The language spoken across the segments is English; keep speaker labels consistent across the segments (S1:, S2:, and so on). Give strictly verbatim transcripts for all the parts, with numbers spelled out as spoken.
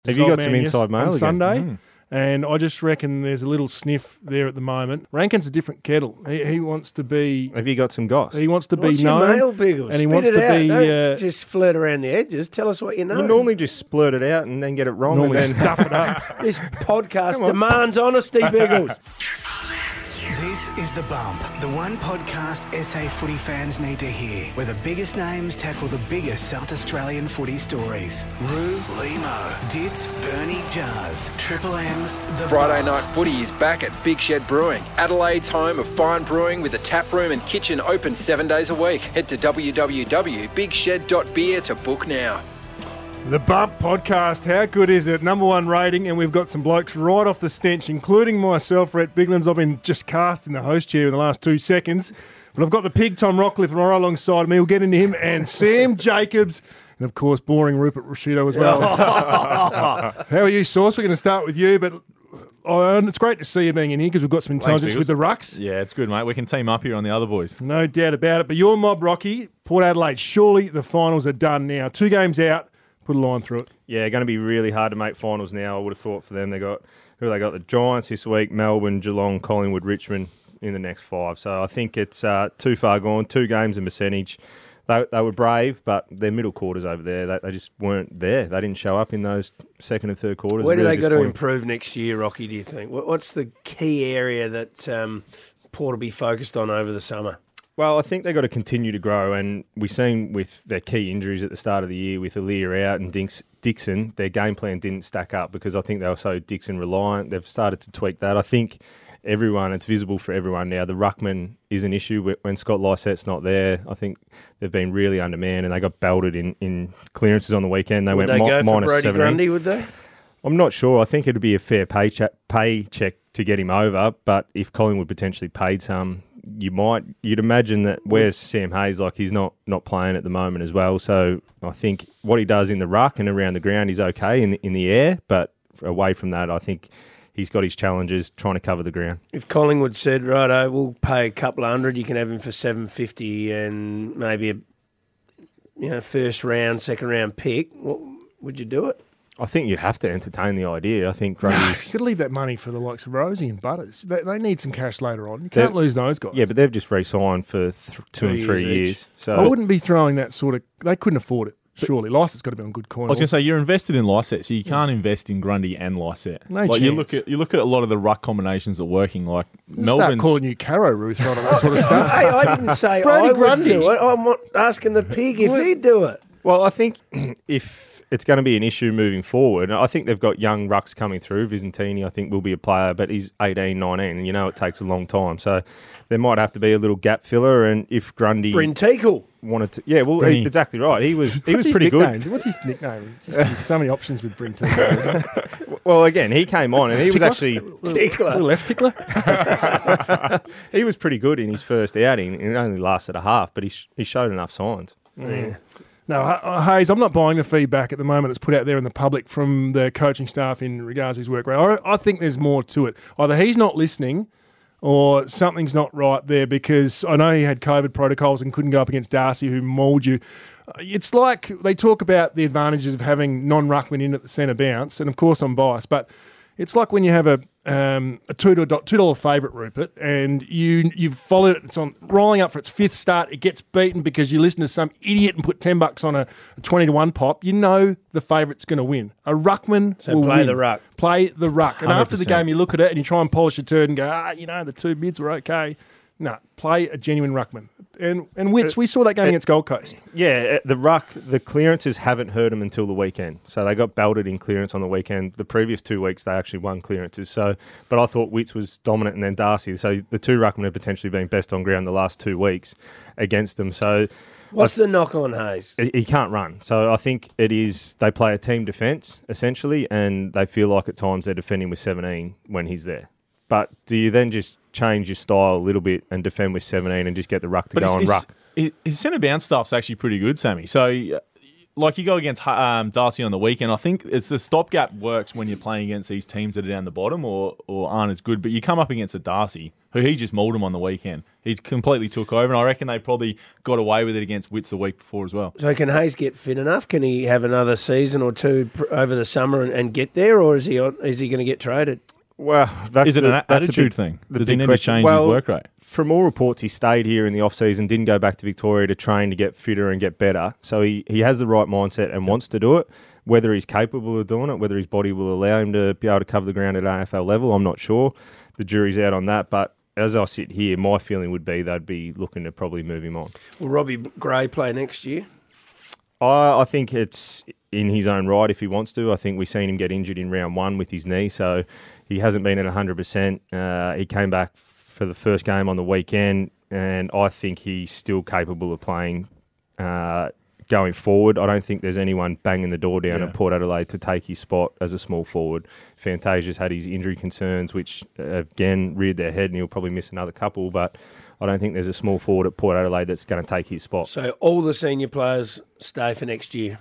S1: Have you got some inside mail
S2: on
S1: again?
S2: Sunday?
S1: Mm.
S2: And I just reckon there's a little sniff there at the moment. Rankin's a different kettle. He, he wants to be...
S1: Have you got some goss?
S2: He wants to
S3: What's
S2: be
S3: your
S2: known.
S3: mail, Biggles?
S2: And he
S3: Spit
S2: wants
S3: it
S2: to
S3: out.
S2: be...
S3: Don't
S2: Uh,
S3: just flirt around the edges. Tell us what you know.
S1: You normally just splurt it out and then get it wrong.
S2: Normally
S1: and then
S2: stuff it up.
S3: This podcast demands honesty, Biggles.
S4: This is The Bump, the one podcast S A footy fans need to hear, where the biggest names tackle the biggest South Australian footy stories. Roo, Limo, Dits, Bernie, Jars, Triple M's, The
S5: Friday
S4: Bump.
S5: Night Footy is back at Big Shed Brewing, Adelaide's home of fine brewing with a tap room and kitchen open seven days a week. Head to w w w dot big shed dot beer to book now.
S2: The Bump podcast, how good is it? Number one rating, and we've got some blokes right off the stench, including myself, Rhett Biglands. I've been just cast in the host chair in the last two seconds. But I've got the pig, Tom Rockcliffe, right alongside me. We'll get into him. And Sam Jacobs, and of course, boring Rupert Rashido as well. How are you, Sauce? We're going to start with you, but oh, it's great to see you being in here because we've got some intelligence
S6: Thanks,
S2: with the rucks.
S6: Yeah, it's good, mate. We can team up here on the other boys.
S2: No doubt about it. But your mob, Rocky, Port Adelaide, surely the finals are done now. Two games out. Put a line through it.
S1: Yeah, going to be really hard to make finals now, I would have thought, for them. They got who they got? The Giants this week, Melbourne, Geelong, Collingwood, Richmond in the next five. So I think it's uh, too far gone. Two games and percentage. They, they were brave, but their middle quarters over there, they, they just weren't there. They didn't show up in those second and third quarters.
S3: Where do
S1: Really
S3: they got to
S1: disappointing.
S3: improve next year, Rocky, do you think? What- What's the key area that um, Port will be focused on over the summer?
S1: Well, I think they've got to continue to grow, and we've seen with their key injuries at the start of the year, with Aaliyah out and Dinks, Dixon, their game plan didn't stack up because I think they were so Dixon reliant. They've started to tweak that. I think everyone, it's visible for everyone now. The ruckman is an issue when Scott Lysett's not there. I think they've been really undermanned, and they got belted in, in clearances on the weekend. They
S3: Would
S1: went
S3: they
S1: mi-
S3: go for
S1: minus
S3: Brody
S1: seventeen.
S3: Grundy, would they?
S1: I'm not sure. I think it'd be a fair pay check, pay check to get him over, but if Collingwood potentially paid some, you might, you'd imagine that where's Sam Hayes, like he's not, not playing at the moment as well. So I think what he does in the ruck and around the ground is okay in the, in the air, but away from that, I think he's got his challenges trying to cover the ground.
S3: If Collingwood said, righto, we'll pay a couple of hundred, you can have him for seven fifty and maybe a you know first round, second round pick, what, would you do it?
S1: I think you'd have to entertain the idea. I think
S2: You
S1: Grundy's...
S2: could leave that money for the likes of Rosie and Butters. They, they need some cash later on. You
S1: They're-
S2: can't lose those guys.
S1: Yeah, but they've just re-signed for th- two,
S3: Two
S1: and three
S3: years
S1: years.
S3: each.
S1: So
S2: I wouldn't be throwing that sort of... They couldn't afford it, surely. Lycett's got to be on good coin.
S6: I was going to say, you're invested in Lysette, so you can't invest in Grundy and Lysette.
S2: No
S6: like you
S2: chance.
S6: look at you look at a lot of the ruck combinations that are working. Like
S2: Start
S6: Melbourne's,
S2: calling you Caro Ruth right on that sort of stuff.
S3: Hey, I didn't say
S2: Brody
S3: I would
S2: Grundy.
S3: do it. I'm not asking the pig if he'd do it.
S1: Well, I think if it's going to be an issue moving forward, I think they've got young rucks coming through. Vizentini, I think, will be a player, but he's eighteen, nineteen, and you know it takes a long time. So there might have to be a little gap filler, and if Grundy
S3: Bryn Teakle.
S1: wanted to... Yeah, well,
S6: Brinny.
S1: he- exactly right. He was he
S2: What's
S1: was
S2: his
S1: pretty
S2: nickname?
S1: good.
S2: What's his nickname? Just there's so many options with Bryn Teakle.
S1: Well, again, he came on, and he was
S2: Tickler?
S1: actually...
S3: Tickler.
S2: Little left tickler.
S1: He was pretty good in his first outing. It only lasted a half, but he, sh- he showed enough signs.
S2: Yeah. No, H- Hayes, I'm not buying the feedback at the moment that's put out there in the public from the coaching staff in regards to his work rate. I, I think there's more to it. Either he's not listening or something's not right there, because I know he had COVID protocols and couldn't go up against Darcy, who mauled you. It's like they talk about the advantages of having non-ruckman in at the centre bounce, and of course I'm biased, but it's like when you have a um, a two dollar two dollar favourite, Rupert, and you you've followed it. It's on rolling up for its fifth start. It gets beaten because you listen to some idiot and put ten bucks on a, a twenty to one pop. You know the favourite's going to win. A ruckman
S3: So
S2: will
S3: play
S2: win.
S3: the ruck.
S2: Play the ruck. And
S6: one hundred
S2: after the
S6: percent.
S2: game, you look at it and you try and polish a turd and go, ah, you know, the two mids were okay. No, play a genuine ruckman. And and Wits, we saw that game against Gold Coast.
S1: Yeah, uh, the ruck, the clearances haven't hurt them until the weekend. So they got belted in clearance on the weekend. The previous two weeks, they actually won clearances. So, but I thought Wits was dominant and then Darcy. So the two ruckmen have potentially been best on ground the last two weeks against them. So
S3: What's the knock on Hayes?
S1: he he can't run. So I think it is, they play a team defence, essentially, and they feel like at times they're defending with seventeen when he's there. But do you then just change your style a little bit and defend with seventeen and just get the ruck to
S6: but
S1: go
S6: his,
S1: and
S6: his,
S1: ruck?
S6: his, his centre bounce stuff's actually pretty good, Sammy. So uh, like you go against um, Darcy on the weekend. I think it's the stopgap works when you're playing against these teams that are down the bottom or, or aren't as good. But you come up against a Darcy who he just mauled him on the weekend. He completely took over, and I reckon they probably got away with it against Wits the week before as well.
S3: So can Hayes get fit enough? Can he have another season or two pr- over the summer and, and get there, or is he on, is he going to get traded?
S1: Well, that's
S6: Is it
S1: the,
S6: an
S1: that's
S6: attitude
S1: big,
S6: thing?
S1: the
S6: Does he
S1: big
S6: need to
S1: question.
S6: change
S1: well,
S6: his work rate?
S1: From all reports, he stayed here in the off-season, didn't go back to Victoria to train to get fitter and get better. So he, he has the right mindset and wants to do it. Whether he's capable of doing it, whether his body will allow him to be able to cover the ground at A F L level, I'm not sure. The jury's out on that. But as I sit here, my feeling would be they'd be looking to probably move him on.
S3: Will Robbie Gray play next year?
S1: I, I think it's in his own right if he wants to. I think we've seen him get injured in round one with his knee, so he hasn't been at one hundred percent. Uh, he came back for the first game on the weekend, and I think he's still capable of playing uh, going forward. I don't think there's anyone banging the door down
S6: Yeah.
S1: at Port Adelaide to take his spot as a small forward. Fantasia's had his injury concerns, which, uh, again, reared their head, and he'll probably miss another couple, but I don't think there's a small forward at Port Adelaide that's going to take his spot.
S3: So all the senior players stay for next year.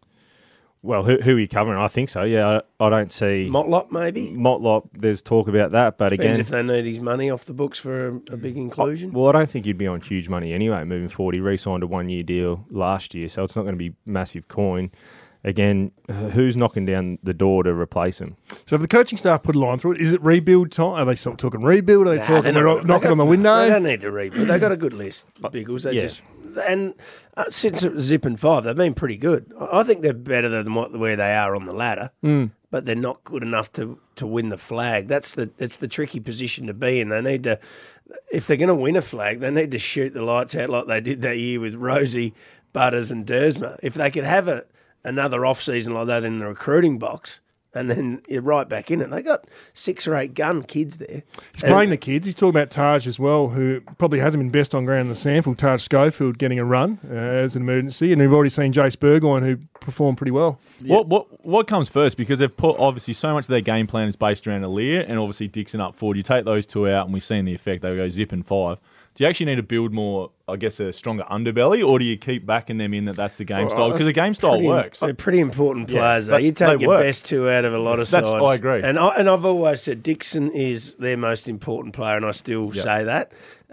S1: Well, who, who are you covering? I think so, yeah. I, I don't see...
S3: Motlop, maybe?
S1: Motlop, there's talk about that, but
S3: Depends
S1: again...
S3: if they need his money off the books for a, a big inclusion.
S1: Well, I don't think you'd be on huge money anyway moving forward. He re-signed a one-year deal last year, so it's not going to be massive coin. Again, who's knocking down the door to replace him?
S2: So if the coaching staff put a line through it, is it rebuild time? Are they still talking rebuild? Are they
S3: Nah,
S2: talking
S3: they're
S2: we're
S3: not-
S2: knocking
S3: they
S2: on the
S3: got-
S2: window?
S3: They don't need to rebuild. They've got a good list, Biggles. They
S1: Yeah.
S3: just and uh, since it was Zip and Five, they've been pretty good. I I think they're better than what where they are on the ladder,
S2: Mm.
S3: but they're not good enough to, to win the flag. That's the that's the tricky position to be in. They need to, if they're going to win a flag, they need to shoot the lights out like they did that year with Rosie, Butters, and Dersma. If they could have a another off season like that in the recruiting box, and then you're right back in it. They got six or eight gun kids there.
S2: He's playing the kids. He's talking about Taj as well, who probably hasn't been best on ground in the sample. Taj Schofield getting a run uh, as an emergency, and we've already seen Jace Burgoyne, who performed pretty well.
S6: What what what comes first? Because they've put obviously so much of their game plan is based around Aaliyah and obviously Dixon up forward. You take those two out, and we've seen the effect. They go Zip and Five. Do you actually need to build more, I guess, a stronger underbelly, or do you keep backing them in that that's the game
S1: Well,
S6: style? Because the game style
S3: Pretty-
S6: works.
S3: They're pretty important
S6: Yeah,
S3: players, though.
S6: but
S3: You take
S6: they
S3: your
S6: work.
S3: best two out of a lot of
S6: That's-
S3: sides.
S6: I agree.
S3: And, I, and I've always said Dixon is their most important player, and I still
S6: Yep.
S3: say that.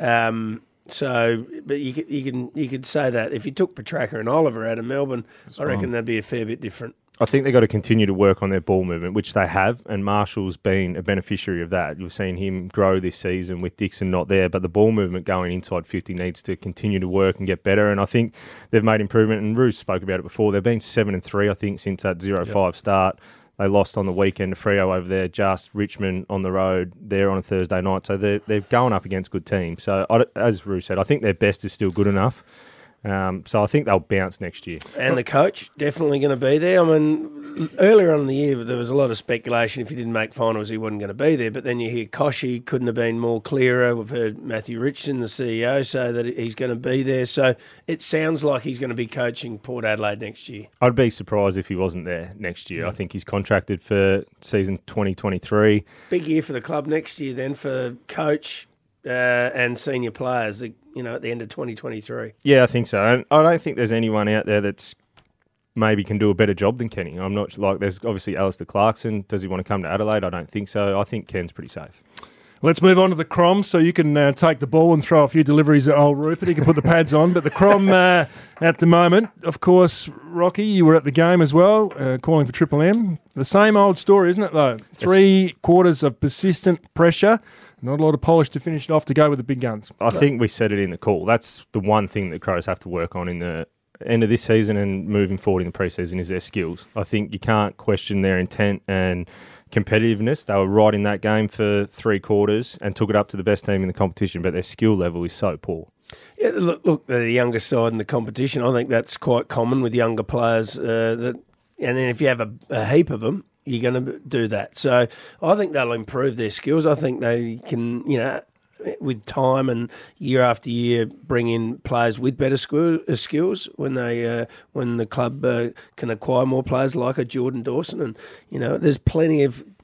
S3: Um, so, but you could, you can you could say that if you took Petrarca and Oliver out of Melbourne, I reckon that'd be a fair bit different.
S1: I think they've got to continue to work on their ball movement, which they have, and Marshall's been a beneficiary of that. You've seen him grow this season with Dixon not there, but the ball movement going inside fifty needs to continue to work and get better, and I think they've made improvement, and Roos spoke about it before. They've been seven and three, I think, since that zero five start. They lost on the weekend to Freo over there, just Richmond on the road there on a Thursday night, so they're, they're going up against good teams. So, I, as Roos said, I think their best is still good enough. Um, so I think they'll bounce next year.
S3: And the coach definitely going to be there. I mean, earlier on in the year there was a lot of speculation if he didn't make finals he wasn't going to be there. But then you hear Koshy couldn't have been more clearer. We've heard Matthew Richardson, the C E O, say that he's going to be there. So it sounds like he's going to be coaching Port Adelaide next year.
S1: I'd be surprised if he wasn't there next year. I think he's contracted for season twenty twenty-three.
S3: Big year for the club next year then for coach uh, and senior players, you know, at the end of twenty twenty-three.
S1: Yeah, I think so. And I don't think there's anyone out there that's maybe can do a better job than Kenny. I'm not like there's obviously Alistair Clarkson. Does he want to come to Adelaide? I don't think so. I think Ken's pretty safe.
S2: Let's move on to the Crom, so you can uh, take the ball and throw a few deliveries at old Rupert. He can put the pads on. But the Crom uh, at the moment, of course, Rocky, you were at the game as well, uh, calling for Triple M. The same old story, isn't it, though? Three quarters of persistent pressure. Not a lot of polish to finish it off to go with the big guns.
S1: I think we said it in the call. That's the one thing that Crows have to work on in the end of this season and moving forward in the preseason is their skills. I think you can't question their intent and competitiveness. They were right in that game for three quarters and took it up to the best team in the competition, but their skill level is so poor.
S3: Yeah, look, look, they're the younger side in the competition. I think that's quite common with younger players. Uh, that, and then if you have a, a heap of them, you're going to do that. So I think they'll improve their skills. I think they can, you know, with time and year after year, bring in players with better skills when they uh, when the club uh, can acquire more players like a Jordan Dawson. And you know, there's plenty of good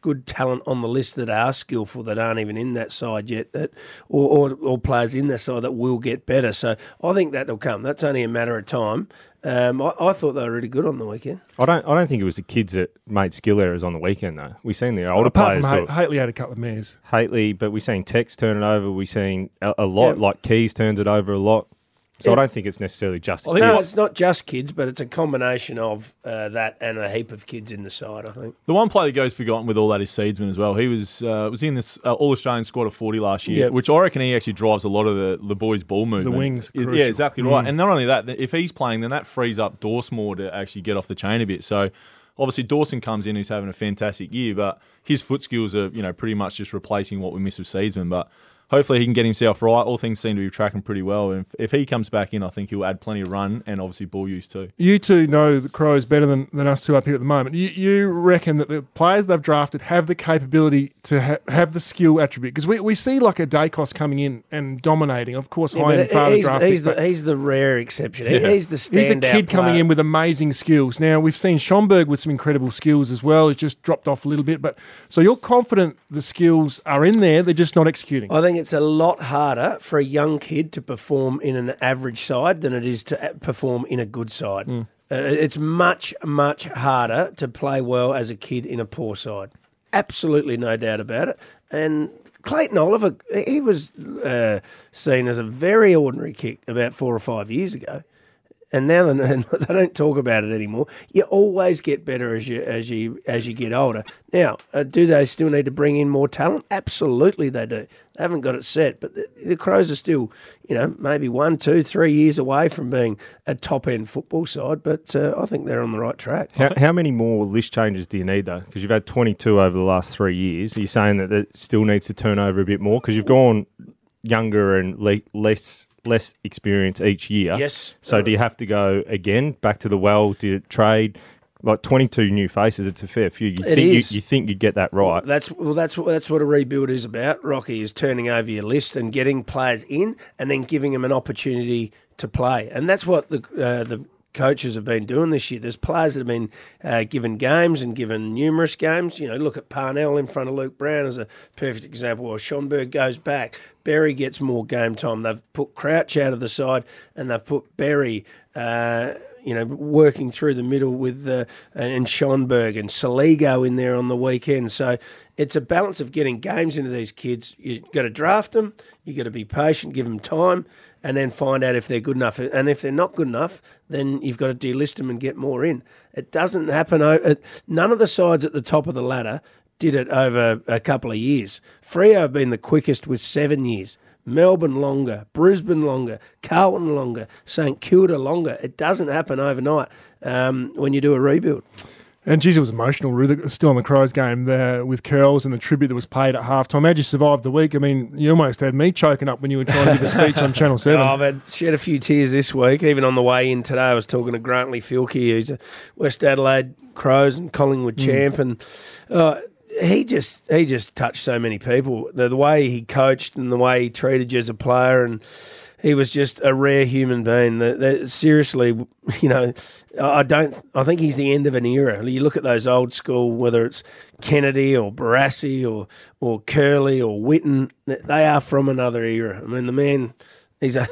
S3: good talent on the list that are skillful that aren't even in that side yet, that or, or, or players in that side that will get better. So I think that'll come. That's only a matter of time. Um, I, I thought they were really good on the weekend.
S1: I don't. I don't think it was the kids that made skill errors on the weekend though. We've seen the older
S2: Apart
S1: players
S2: from
S1: do
S2: H-
S1: it.
S2: Hately had a couple of mares.
S1: Hately, but we've seen Tex turn it over. We've seen a, a lot.
S3: Yeah.
S1: Like Keys turns it over a lot. So
S3: Yeah.
S1: I don't think it's necessarily just the
S6: I think
S3: No,
S1: kids.
S3: it's not just kids, but it's a combination of uh, that and a heap of kids in the side, I think.
S6: The one player that goes forgotten with all that is Seedsman as well. He was uh, was in this uh, All-Australian squad of forty last year,
S3: Yep.
S6: which I reckon he actually drives a lot of the, the boys' ball movement.
S2: wings,
S6: Yeah,
S2: crucial.
S6: exactly right. And not only that, if he's playing, then that frees up Dawsmore to actually get off the chain a bit. So obviously Dawson comes in, who's having a fantastic year, but his foot skills are, you know, pretty much just replacing what we miss with Seedsman. But hopefully he can get himself right. All things seem to be tracking pretty well. And if, if he comes back in, I think he'll add plenty of run and obviously ball use too.
S2: You two know the Crows better than, than us two up here at the moment. You, you reckon that the players they've drafted have the capability to ha- have the skill attribute? Because we, we see like a Dacos coming in and dominating. Of course,
S3: Yeah,
S2: high
S3: but
S2: end father
S3: he's,
S2: draft
S3: he's,
S2: pick,
S3: the,
S2: but
S3: he's the rare exception. He-
S6: Yeah.
S3: He's the standout
S2: he's a kid coming
S3: player.
S2: in with amazing skills. Now, we've seen Schomburg with some incredible skills as well. He's just dropped off a little bit. But so you're confident the skills are in there, they're just not executing.
S3: I think it's a lot harder for a young kid to perform in an average side than it is to a- perform in a good side.
S2: Mm.
S3: Uh, it's much, much harder to play well as a kid in a poor side. Absolutely no doubt about it. And Clayton Oliver, he was uh, seen as a very ordinary kick about four or five years ago. And now they they don't talk about it anymore. You always get better as you as you as you get older. Now, uh, do they still need to bring in more talent? Absolutely, they do. They haven't got it set, but the, the Crows are still, you know, maybe one, two, three years away from being a top end football side. But uh, I think they're on the right track.
S1: How, how many more list changes do you need though? Because you've had twenty-two over the last three years. Are you saying that it still needs to turn over a bit more? Because you've gone younger and le- less less experience each year.
S3: Yes.
S1: So do you have to go again back to the well? Do you trade? Like twenty-two new faces, it's a fair few. You
S3: It
S1: think
S3: is.
S1: You, you think you'd get that right?
S3: That's well. That's what that's what a rebuild is about. Rocky is turning over your list and getting players in, and then giving them an opportunity to play. And that's what the uh, the coaches have been doing this year. There's players that have been uh, given games and given numerous games. You know, look at Parnell in front of Luke Brown as a perfect example. Or Schomburg goes back. Berry gets more game time. They've put Crouch out of the side, and they've put Berry. Uh, You know, working through the middle with uh, and Schonberg and Saligo in there on the weekend. So it's a balance of getting games into these kids. You've got to draft them. You've got to be patient, give them time, and then find out if they're good enough. And if they're not good enough, then you've got to delist them and get more in. It doesn't happen. It, none of the sides at the top of the ladder did it over a couple of years. Freo have been the quickest with seven years. Melbourne longer, Brisbane longer, Carlton longer, St Kilda longer. It doesn't happen overnight um, when you do a rebuild.
S2: And geez, it was emotional. Really, still on the Crows game there with Curls and the tribute that was paid at halftime. How'd you survive the week? I mean, you almost had me choking up when you were trying to give a speech on Channel seven.
S3: Oh, I've had, shed a few tears this week. Even on the way in today, I was talking to Grantley Filkey, who's a West Adelaide Crows and Collingwood champ, mm. and uh, he just he just touched so many people. The, the way he coached and the way he treated you as a player, and he was just a rare human being. That, that seriously, you know, I don't. I think he's the end of an era. You look at those old school, whether it's Kennedy or Barassi or or Curley or Witten, they are from another era. I mean, the man. He's a,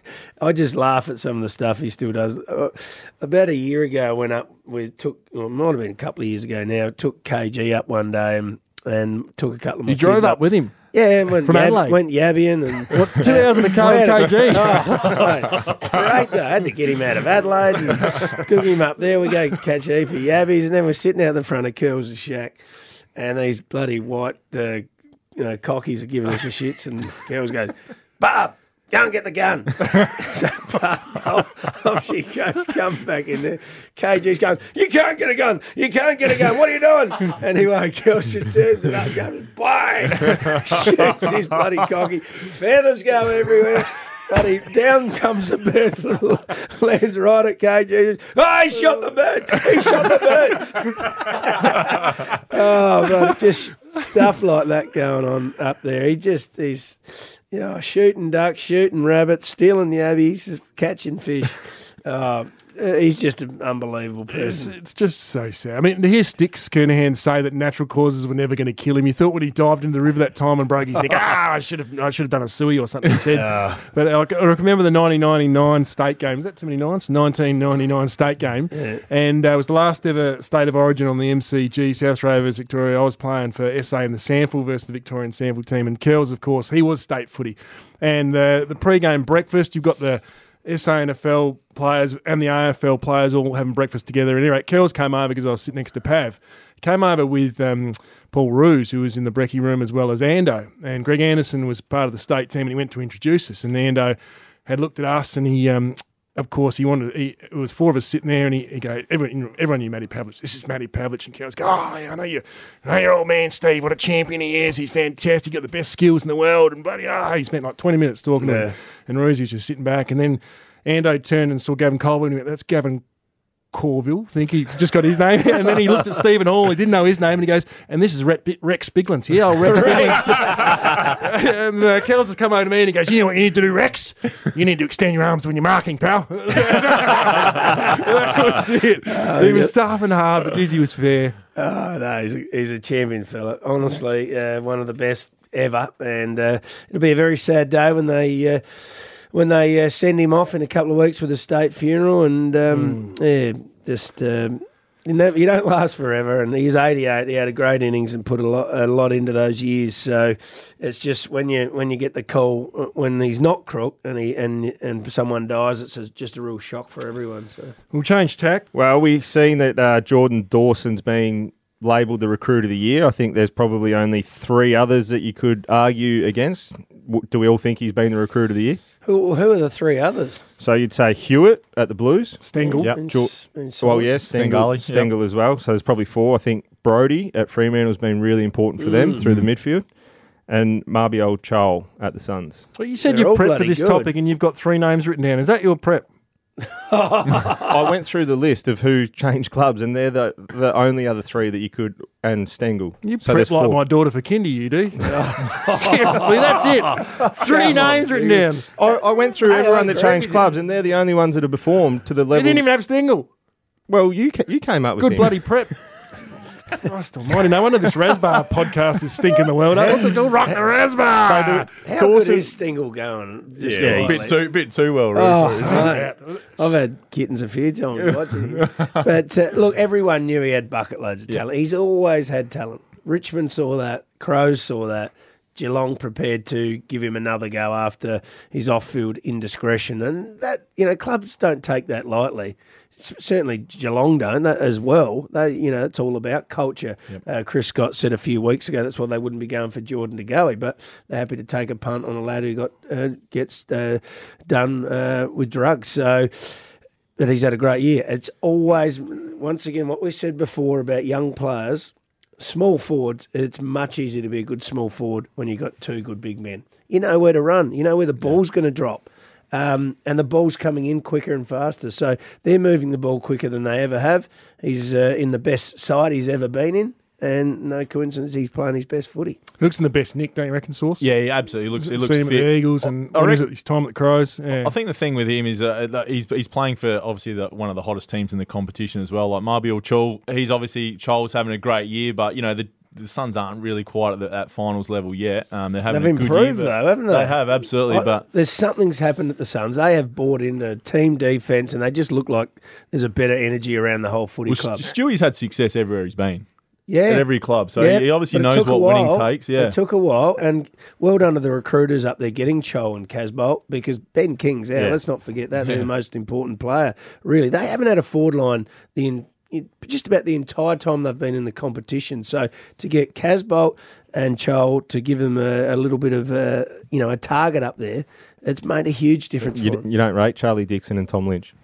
S3: I just laugh at some of the stuff he still does. About a year ago, I went up. We took, well, it might have been a couple of years ago now. Took K G up one day and and took a couple of my
S2: You drove
S3: kids
S2: up with him?
S3: Yeah, and went
S2: From
S3: yab,
S2: Adelaide?
S3: went yabbing and
S2: What, two hours in the car with K G?
S3: Oh, great day. I had to get him out of Adelaide and cook him up there. We go catch a heap of yabbies, and then we're sitting out the front of Curls' shack, and these bloody white, uh, you know, cockies are giving us the shits, and Curls goes, "Barb, go and get the gun." So Barb, off, off she goes, come back in there. K G's going, "You can't get a gun. You can't get a gun. What are you doing?" Anyway, Curls turns it up, goes, bang! Shoots his bloody cocky. Feathers go everywhere. Buddy, down comes the bird, lands right at K G. Oh, he shot the bird! He shot the bird! Oh, but just stuff like that going on up there. He just, he's, you know, shooting ducks, shooting rabbits, stealing yabbies, catching fish. Uh, uh, he's just an unbelievable
S2: It's,
S3: person.
S2: it's just so sad. I mean, to hear Sticks Kernahan say that natural causes were never going to kill him. You thought when he dived into the river that time and broke his neck, ah, I should have, I should have done a suey or something. He said, but I, I remember the nineteen ninety-nine state game. Is that too many nines? nineteen ninety-nine state game,
S3: Yeah.
S2: and uh, it was the last ever state of origin on the M C G, South Australia versus Victoria. I was playing for S A in the Sandford versus the Victorian Sandford team, and Kells, of course, he was state footy, and uh, the pre-game breakfast, you've got the S A N F L players and the A F L players all having breakfast together. And anyway, Kells came over because I was sitting next to Pav. Came over with um, Paul Roos, who was in the brekkie room, as well as Ando. And Greg Anderson was part of the state team, and he went to introduce us. And Ando had looked at us, and he, um, of course, he wanted. He, it was four of us sitting there, and he, he goes, everyone, everyone knew Matty Pavlich. This is Matty Pavlich, and Kells go, oh, yeah, I know you, I know your old man Steve. What a champion he is. He's fantastic. Got the best skills in the world, and bloody, ah, oh, he spent like twenty minutes talking
S3: Yeah.
S2: to him. And Roos was just sitting back, and then Ando turned and saw Gavin Colville, and he went, that's Gavin Corville, I think he just got his name. And then he looked at Stephen Hall, he didn't know his name, and he goes, and this is Rex, Rex Biglins here. Oh, Rex Biglins. And uh, Kells has come over to me and he goes, you know what you need to do, Rex? You need to extend your arms when you're marking, pal. That was it. He was tough and hard, but geez, he was fair.
S3: Oh, no, he's a, he's a champion fella. Honestly, uh, one of the best ever. And uh, it'll be a very sad day when they... Uh, when they uh, send him off in a couple of weeks with a state funeral, and um, yeah, just um, you know, you don't last forever. And he's eighty-eight. He had a great innings and put a lot, a lot into those years. So it's just when you when you get the call when he's not crook and he and and someone dies, it's a, just a real shock for everyone. So
S2: We'll change tack.
S1: Well, we've seen that uh, Jordan Dawson's been labelled the recruit of the year. I think there's probably only three others that you could argue against. W- Do we all think he's been the recruit of the year?
S3: who who are the three others?
S1: So you'd say Hewitt at the Blues.
S2: Stengel.
S6: Yep.
S3: In
S1: Jo-
S3: s- in
S1: Well,
S3: Salt?
S1: yes, Stengel,
S6: Stengali,
S1: Stengel as well. So there's probably four. I think Brody at Fremantle has been really important for them through the midfield. And Marbiol Chol at the Suns.
S2: Well, you said
S3: They're
S2: you've
S3: all
S2: prepped for
S3: bloody
S2: this
S3: good.
S2: topic and you've got three names written down. Is that your prep?
S1: I went through the list of who changed clubs, and they're the, the only other three that you could, and Stengel.
S2: You
S1: so
S2: prep
S1: there's
S2: like
S1: four.
S2: my daughter for kindy, you do. Seriously, that's it. Three names written down.
S1: I, I went through
S3: I
S1: everyone that
S3: agree
S1: changed
S3: with you.
S1: clubs, and they're the only ones that have performed to the
S2: You
S1: level.
S2: didn't even have Stengel.
S1: Well, you ca- you came up with
S2: Good
S1: him.
S2: bloody prep. Christ almighty. No wonder this Rasbar podcast is stinking the world. What's it called? Rock the Rasbar.
S1: So
S3: How
S1: Dawson-
S3: good is Stengel going? Just
S6: Yeah,
S3: quietly?
S6: bit too, bit too well,
S3: Oh,
S6: really.
S3: mate. I've had kittens a few times watching him. But uh, look, everyone knew he had bucket loads of talent. He's always had talent. Richmond saw that. Crows saw that. Geelong prepared to give him another go after his off-field indiscretion. And that, you know, clubs don't take that lightly. S- Certainly Geelong don't that as well. They, you know, it's all about culture. Uh, Chris Scott said a few weeks ago that's why they wouldn't be going for Jordan De Goey, but they're happy to take a punt on a lad who got uh, gets uh, done uh, with drugs. So that he's had a great year. It's always, once again, what we said before about young players, small forwards, it's much easier to be a good small forward when you've got two good big men. You know where to run. You know where the ball's going to drop. Um, and the ball's coming in quicker and faster. So they're moving the ball quicker than they ever have. He's uh, in the best side he's ever been in. And no coincidence, he's playing his best footy.
S2: Looks in the best nick, don't you reckon, Source?
S6: Yeah, he absolutely looks. He looks
S2: See him
S6: fit.
S2: at the Eagles and
S6: I
S2: when is
S6: reckon-
S2: it, his time at the Crows. Yeah.
S6: I think the thing with him is uh, that he's he's playing for obviously the, one of the hottest teams in the competition as well. Like Marbiol Chol, he's obviously Chol's having a great year, but you know the the Suns aren't really quite at the, that finals level yet. Um, they're having
S3: They've
S6: a good
S3: improved,
S6: year, but
S3: though, haven't they?
S6: They have absolutely,
S3: I-
S6: but
S3: there's something's happened at the Suns. They have bought into team defence, and they just look like there's a better energy around the whole footy
S6: well,
S3: club.
S6: St- Stewie's had success everywhere he's been.
S3: Yeah,
S6: At every club, so
S3: Yeah,
S6: he obviously
S3: but it
S6: knows
S3: took a
S6: what winning
S3: while.
S6: takes. Yeah,
S3: It took a while, and well done to the recruiters up there getting Cho and Casbolt, because Ben King's out.
S6: Yeah.
S3: Let's not forget that. They're
S6: Yeah.
S3: the most important player, really. They haven't had a forward line the in, in- just about the entire time they've been in the competition. So to get Casbolt and Cho to give them a, a little bit of a, you know, a target up there, it's made a huge difference
S1: You,
S3: for them.
S1: you don't rate Charlie Dixon and Tom Lynch.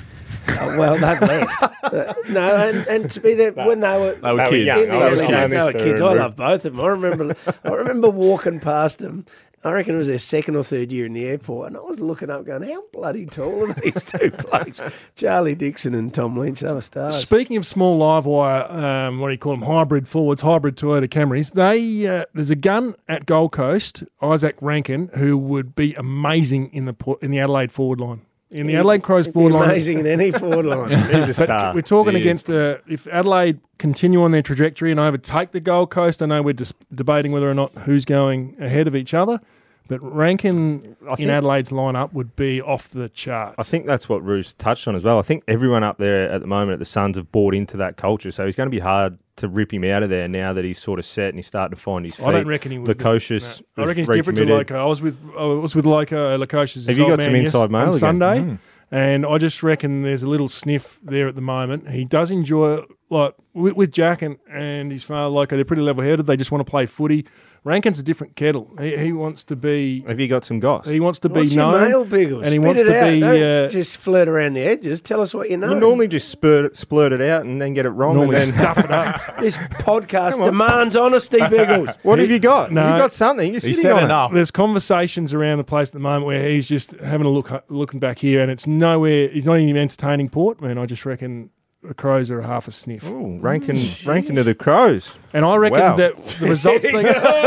S3: Oh, well, they've left. Uh, no, and, and to be there when they were
S6: they were
S1: They were
S6: kids.
S1: young.
S3: in the
S1: I was
S3: early
S1: young.
S3: days, they were
S1: Mister
S3: kids. I
S1: Ru-
S3: love both of them. I remember, I remember walking past them. I reckon it was their second or third year in the airport, and I was looking up, going, "How bloody tall are these two blokes?" Charlie Dixon and Tom Lynch, they were stars.
S2: Speaking of small live wire, um, what do you call them? Hybrid forwards, hybrid Toyota Camrys. They uh, there's a gun at Gold Coast, Isaac Rankin, who would be amazing in the por- in the Adelaide forward line. in the Adelaide Crows forward line.
S3: Amazing in any forward line.
S1: He's a
S2: But
S1: star.
S2: we're talking
S6: He is.
S2: against uh, if Adelaide continue on their trajectory and overtake the Gold Coast. I know we're dis- debating whether or not who's going ahead of each other, but Rankin
S1: I think-
S2: in Adelaide's lineup would be off the charts.
S1: I think that's what Roos touched on as well. I think everyone up there at the moment at the Suns have bought into that culture, so he's going to be hard to rip him out of there now that he's sort of set and he's starting to find his feet.
S2: I don't reckon he would. be.
S1: Lukosius
S2: No. I reckon he's
S1: was
S2: different to
S1: recommitted.
S2: Loco. I was with I was with Loco. Lukosius.
S1: Have you got some inside mail
S2: on
S1: again?
S2: Sunday?
S6: Mm.
S2: And I just reckon there's a little sniff there at the moment. He does enjoy, like, with, with Jack and, and his father, like, they're pretty level-headed. They just want to play footy. Rankin's a different kettle. He, he wants to be...
S1: Have you got some goss?
S2: He wants to be
S3: What's your
S2: known.
S3: mail, Biggles?
S2: and he
S3: Spit
S2: wants
S3: it
S2: to
S3: out.
S2: be,
S3: Don't
S2: uh,
S3: just flirt around the edges. Tell us what you know.
S1: You normally just spurt, splurt it out and then get it wrong.
S2: Normally
S1: and then,
S2: stuff it up.
S3: This podcast
S1: Come on.
S3: demands honesty, Biggles.
S1: what have you got?
S2: No.
S1: You've got something. You're
S6: He
S1: sitting
S6: said
S1: on it.
S6: enough.
S2: There's conversations around the place at the moment where he's just having a look, looking back here, and it's nowhere. He's not even entertaining Port. Man, I just reckon the Crows are a half a sniff.
S1: Ooh, ranking, ranking to the Crows.
S2: And I reckon
S1: Wow.
S2: that the results they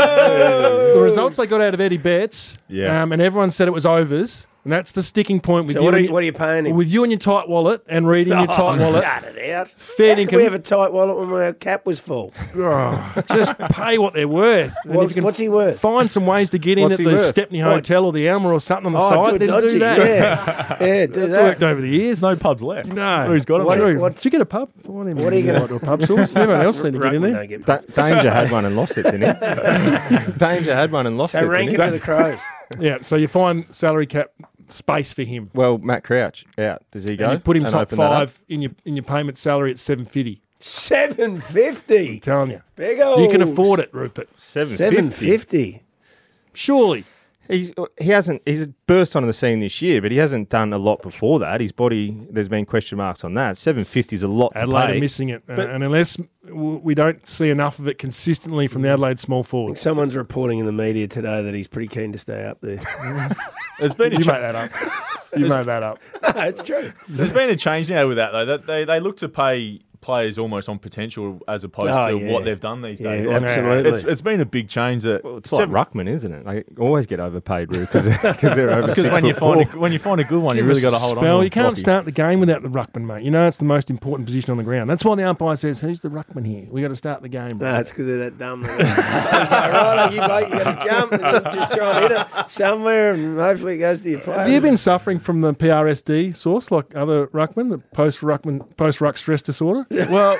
S2: the results they got out of Eddie Betts,
S6: Yeah.
S2: um, and everyone said it was overs, and that's the sticking point with
S3: So
S2: you.
S3: what are,
S2: and
S3: you, what are you paying him?
S2: with you and your tight wallet and reading your tight wallet.
S3: Cut it out.
S2: Fair
S3: How could
S2: dinkum.
S3: we have a tight wallet when our cap was full?
S2: Oh, just pay what they're worth. And
S3: What-
S2: if you can
S3: what's he worth?
S2: Find some ways to get in
S1: What's
S2: at
S1: he
S2: the
S1: worth?
S2: Stepney
S3: What?
S2: Hotel or the Elmer or something on the
S3: Oh,
S2: side.
S3: do it
S2: Then
S3: dodgy.
S2: do that.
S3: Yeah, yeah, do
S2: That's
S3: that.
S2: worked over the years.
S6: There's no pubs left.
S2: No,
S6: Who's got 'em?
S3: What-
S2: True.
S3: what-
S2: Did you get a pub? What,
S3: What are you gonna-
S2: to a pub source? Everyone else seemed to get in
S3: Ruckman
S2: there.
S3: don't get
S1: Da- Danger had one and lost it, didn't he? Danger had one and lost
S3: So
S1: it.
S3: rank it
S1: didn't
S3: to
S1: he?
S3: the Crows.
S2: Yeah, so you find salary cap space for him.
S1: Well, Matt Crouch out. Does he go?
S2: And you put him
S1: and
S2: top
S1: open that up?
S2: five in your in your payment salary at seven fifty.
S3: Seven fifty.
S2: Telling you,
S3: Biggles.
S2: you can afford it, Rupert.
S1: Seven
S3: Seven
S1: fifty.
S3: fifty.
S2: Surely.
S1: He's he hasn't he's burst onto the scene this year, but he hasn't done a lot before that. His body, there's been question marks on that. Seven fifty is a lot
S2: Adelaide
S1: to
S2: are
S1: pay.
S2: missing it, uh, and unless w- we don't see enough of it consistently from the Adelaide small forwards,
S3: Someone's reporting in the media today that he's pretty keen to stay up there.
S6: There's been a
S2: you
S6: cha-
S2: make that up. You made that up.
S3: No, it's true.
S6: There's been a change now with that though. That they they look to pay players almost on potential as opposed
S3: Oh,
S6: to
S3: yeah.
S6: what they've done these
S3: Yeah,
S6: days. Like,
S3: absolutely.
S6: It's, it's been a big change. That
S1: Well, it's
S6: seven-
S1: like Ruckman, isn't it? They always get overpaid, Roo, because they're over
S6: That's
S1: six
S6: because when
S1: foot
S6: you find
S1: four.
S6: a, when you find a good one, you
S2: Give
S6: really
S2: us
S6: got
S2: a
S6: to hold
S2: spell.
S6: on.
S2: You can't
S6: Rocky.
S2: start the game without the ruckman, mate. You know it's the most important position on the ground. That's why the umpire says, "Who's the ruckman here?" We got to start the game. Bro.
S3: No, it's because they're that dumb. Right, you bloke, you got to jump and just try and hit it somewhere, and hopefully it goes to your player.
S2: Have you been suffering from the P R S D source like other ruckmen, the post ruckman, post ruck stress disorder?
S6: Well,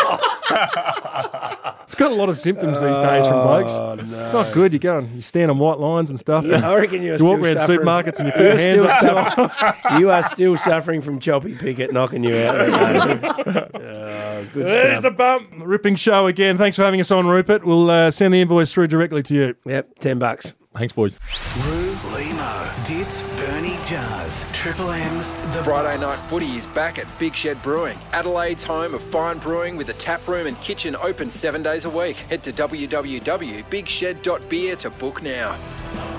S2: It's got a lot of symptoms these days from blokes.
S3: Oh, no.
S2: It's not good. You go and you stand on white lines and stuff.
S3: Yeah, I reckon you're
S2: You walk
S3: still
S2: around
S3: suffering.
S2: supermarkets and you put
S3: You're
S2: your hands
S3: still
S2: up.
S3: suffering- You are still suffering from Choppy Pickett knocking you out. Oh, good
S2: There's
S3: stuff.
S2: the bump. Ripping show again. Thanks for having us on, Rupert. We'll uh, send the invoice through directly to you.
S3: Yep, ten bucks.
S6: thanks, boys.
S4: Rue, Limo, Dits, Bernie, Jars, Triple M's, The
S5: Friday Night Footy is back at Big Shed Brewing, Adelaide's home of fine brewing with a tap room and kitchen open seven days a week. Head to w w w dot big shed dot beer to book now.